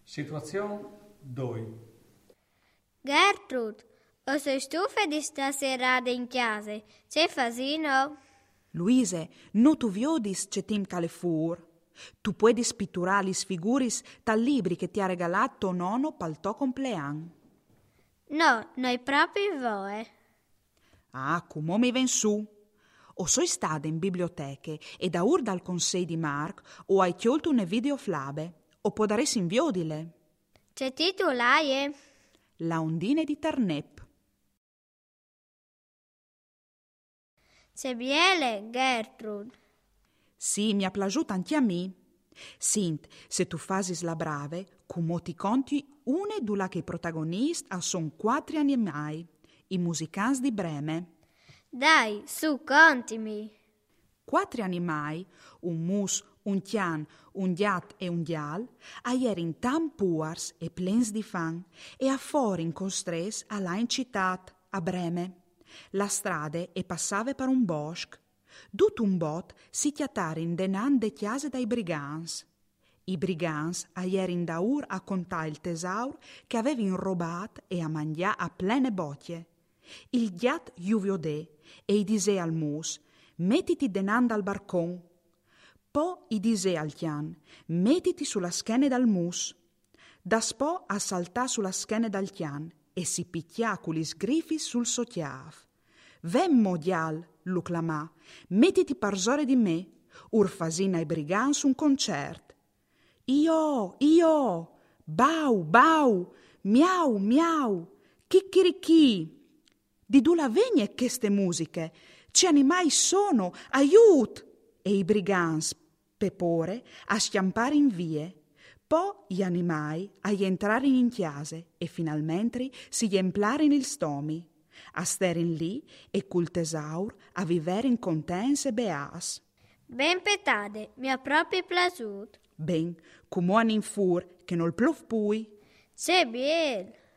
Situazione 2. Gertrud, o sei stufa di stasera in chiesa? C'è fasino? Luise, no tu viodis c'è tim calefur. Tu puoi pitturare le figuris tal libri che ti ha regalato nonno pal tuo compleanno. No, noi proprio voi. Ah, come mi ven su? O sono stata in biblioteche e da ur dal consiglio di Mark o hai chiolto une videoflabe o può dare in viodile. C'è titolai? La ondine di Ternep. C'è biele, Gertrud. Sì, mi ha piaciuto anche a me. Sint, se tu fasi la brave, come ti conti une dula che i protagonisti sono 4 animali, i musicans di Breme. Dai, su, contimi. 4 animali, un mus, un tian, un diat e un dial, erin tan puars e plens di fan e a fuori in costres alla in città, a Breme. La strade e passave per un bosco. Dut un bot si chiatare in denan de chiase dai brigans. I brigans erin da ur a contare il tesauro che avevi robat e a mangià a plene bocchie. Il diat juviodè e i dise al mus, mettiti denanda al barcon. Po i dise al tian, mettiti sulla schiena dal mus. Da spo a saltà sulla schiena dal tian e si picchia con gli sgriffi sul sottiaf. Vemmo dial, lo clamà, mettiti parzore di me, urfasina ai brigans un concert. Io, bau, bau, miau, miau, chicchirichì. Di dove la vegne queste musiche? Ci animai sono, aiut! E i brigans, pepore, a schiampare in vie. Poi gli animai a entrare in chiase e finalmente si emplare in il stomi. A sterin lì e col tesaur a vivere in contenze beas. Ben petade, mi ha proprio piaciuto. Ben, come in fur che non pluv pui. C'è biele.